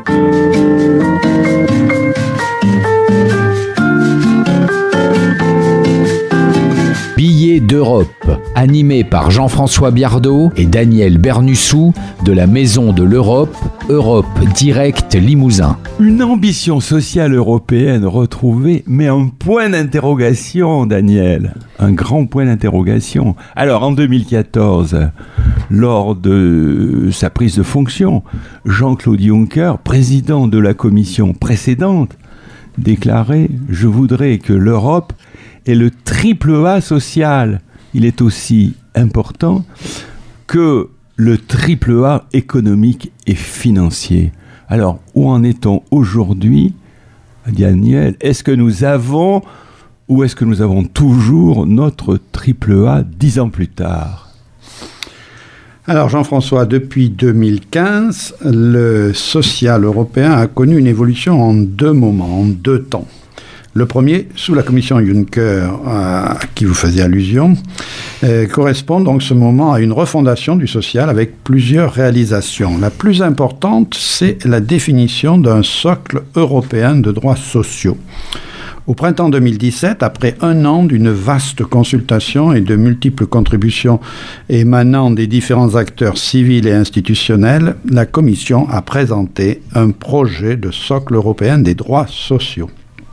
Billets d'Europe, animé par Jean-François Biardot et Daniel Bernussou de la Maison de l'Europe, Europe Direct Limousin. Une ambition sociale européenne retrouvée, mais un point d'interrogation, Daniel. Un grand point d'interrogation. Alors, en 2014, lors de sa prise de fonction, Jean-Claude Juncker, président de la commission précédente, déclarait « Je voudrais que l'Europe ait le triple A social. Il est aussi important que le triple A économique et financier. » Alors, où en est-on aujourd'hui, Daniel? Est-ce que nous avons ou est-ce que nous avons toujours notre triple A 10 ans plus tard? Alors Jean-François, depuis 2015, le social européen a connu une évolution en deux moments, en deux temps. Le premier, sous la commission Juncker, à qui vous faisiez allusion, correspond donc ce moment à une refondation du social avec plusieurs réalisations. La plus importante, c'est la définition d'un socle européen de droits sociaux. Au printemps 2017, après un an d'une vaste consultation et de multiples contributions émanant des différents acteurs civils et institutionnels, la Commission a présenté un projet de socle européen des droits sociaux.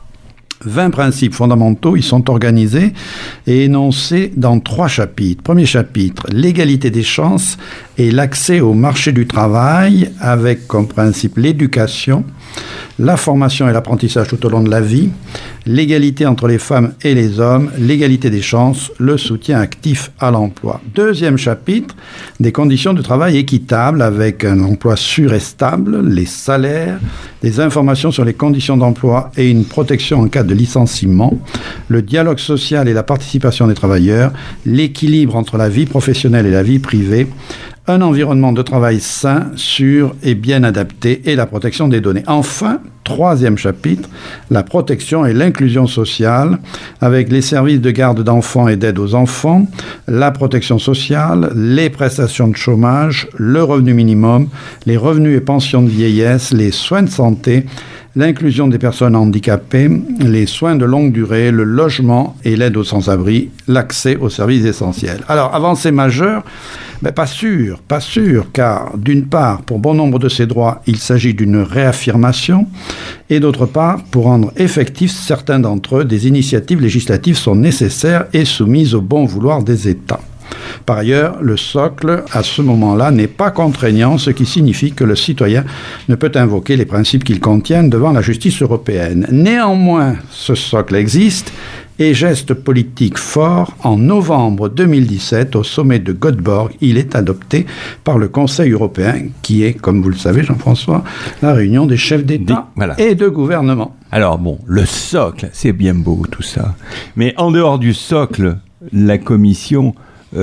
20 principes fondamentaux y sont organisés et énoncés dans 3 chapitres. Premier chapitre, l'égalité des chances et l'accès au marché du travail avec comme principe l'éducation, la formation et l'apprentissage tout au long de la vie, l'égalité entre les femmes et les hommes, l'égalité des chances, le soutien actif à l'emploi. Deuxième chapitre, des conditions de travail équitables avec un emploi sûr et stable, les salaires, des informations sur les conditions d'emploi et une protection en cas de licenciement, le dialogue social et la participation des travailleurs, l'équilibre entre la vie professionnelle et la vie privée, un environnement de travail sain, sûr et bien adapté et la protection des données. Enfin, troisième chapitre, la protection et l'inclusion sociale avec les services de garde d'enfants et d'aide aux enfants, la protection sociale, les prestations de chômage, le revenu minimum, les revenus et pensions de vieillesse, les soins de santé, l'inclusion des personnes handicapées, les soins de longue durée, le logement et l'aide aux sans-abri, l'accès aux services essentiels. Alors, avancée majeure, mais pas sûr, car d'une part, pour bon nombre de ces droits, il s'agit d'une réaffirmation, et d'autre part, pour rendre effectifs certains d'entre eux, des initiatives législatives sont nécessaires et soumises au bon vouloir des États. Par ailleurs, le socle, à ce moment-là, n'est pas contraignant, ce qui signifie que le citoyen ne peut invoquer les principes qu'il contient devant la justice européenne. Néanmoins, ce socle existe et geste politique fort, en novembre 2017, au sommet de Göteborg, il est adopté par le Conseil européen, qui est, comme vous le savez, Jean-François, la réunion des chefs d'État et de gouvernement. Alors bon, le socle, c'est bien beau tout ça. Mais en dehors du socle, la Commission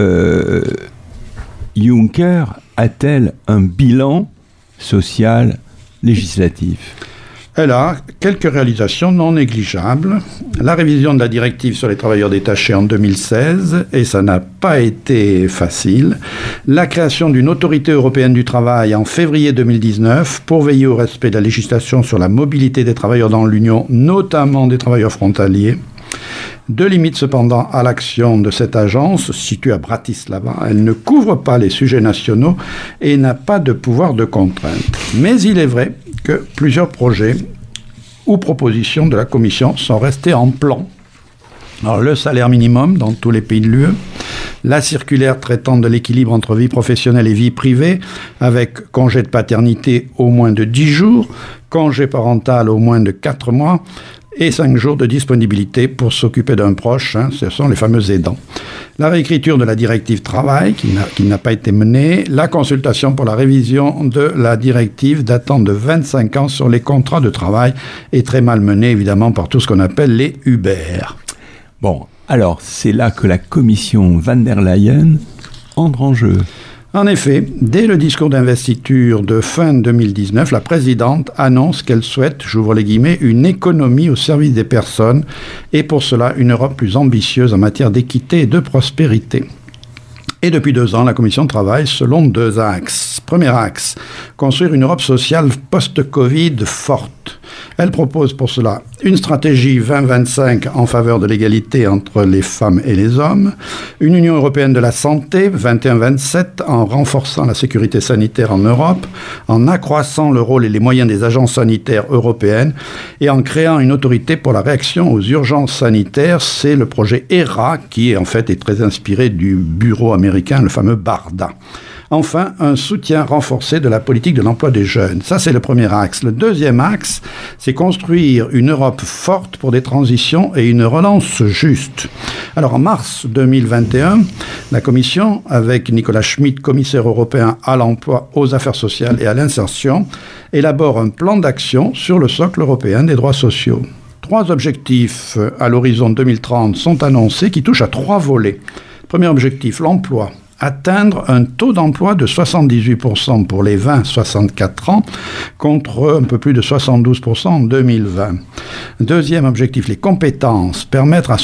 Juncker a-t-elle un bilan social législatif ? Elle a quelques réalisations non négligeables. La révision de la directive sur les travailleurs détachés en 2016, et ça n'a pas été facile. La création d'une autorité européenne du travail en février 2019 pour veiller au respect de la législation sur la mobilité des travailleurs dans l'Union, notamment des travailleurs frontaliers. Deux limites cependant à l'action de cette agence, située à Bratislava. Elle ne couvre pas les sujets nationaux et n'a pas de pouvoir de contrainte. Mais il est vrai que plusieurs projets ou propositions de la Commission sont restés en plan. Alors, le salaire minimum dans tous les pays de l'UE, la circulaire traitant de l'équilibre entre vie professionnelle et vie privée, avec congé de paternité au moins de 10 jours, congé parental au moins de 4 mois, et 5 jours de disponibilité pour s'occuper d'un proche, ce sont les fameux aidants. La réécriture de la directive travail, qui n'a pas été menée, la consultation pour la révision de la directive datant de 25 ans sur les contrats de travail, est très mal menée, évidemment, par tout ce qu'on appelle les Uber. Bon, alors, c'est là que la commission Van der Leyen entre en jeu. En effet, dès le discours d'investiture de fin 2019, la présidente annonce qu'elle souhaite, j'ouvre les guillemets, une économie au service des personnes et pour cela une Europe plus ambitieuse en matière d'équité et de prospérité. Et depuis 2 ans, la Commission travaille selon 2 axes. Premier axe, construire une Europe sociale post-Covid forte. Elle propose pour cela une stratégie 2025 en faveur de l'égalité entre les femmes et les hommes, une Union européenne de la santé 21-27 en renforçant la sécurité sanitaire en Europe, en accroissant le rôle et les moyens des agences sanitaires européennes et en créant une autorité pour la réaction aux urgences sanitaires. C'est le projet HERA qui en fait est très inspiré du bureau américain, le fameux BARDA. Enfin, un soutien renforcé de la politique de l'emploi des jeunes. Ça, c'est le premier axe. Le deuxième axe, c'est construire une Europe forte pour des transitions et une relance juste. Alors, en mars 2021, la Commission, avec Nicolas Schmit, commissaire européen à l'emploi, aux affaires sociales et à l'insertion, élabore un plan d'action sur le socle européen des droits sociaux. 3 objectifs à l'horizon 2030 sont annoncés qui touchent à 3 volets. Premier objectif, l'emploi. Atteindre un taux d'emploi de 78% pour les 20-64 ans, contre un peu plus de 72% en 2020. Deuxième objectif, les compétences. Permettre à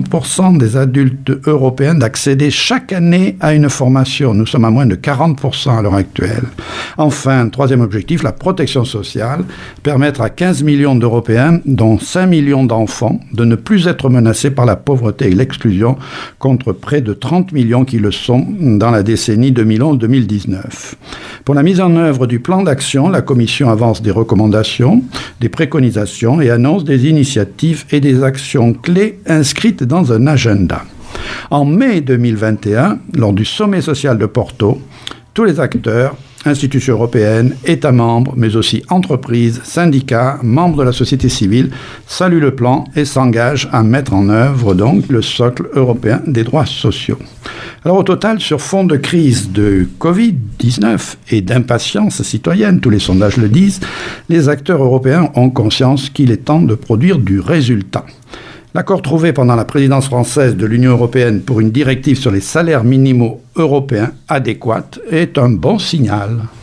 60% des adultes européens d'accéder chaque année à une formation. Nous sommes à moins de 40% à l'heure actuelle. Enfin, troisième objectif, la protection sociale. Permettre à 15 millions d'Européens, dont 5 millions d'enfants, de ne plus être menacés par la pauvreté et l'exclusion, contre près de 30 millions qui le sont dans la décennie 2011-2019. Pour la mise en œuvre du plan d'action, la Commission avance des recommandations, des préconisations et annonce des initiatives et des actions clés inscrites dans un agenda. En mai 2021, lors du sommet social de Porto, tous les acteurs, institutions européennes, États membres, mais aussi entreprises, syndicats, membres de la société civile, saluent le plan et s'engagent à mettre en œuvre donc le socle européen des droits sociaux. Alors au total, sur fond de crise de Covid-19 et d'impatience citoyenne, tous les sondages le disent, les acteurs européens ont conscience qu'il est temps de produire du résultat. L'accord trouvé pendant la présidence française de l'Union européenne pour une directive sur les salaires minimaux européens adéquats est un bon signal.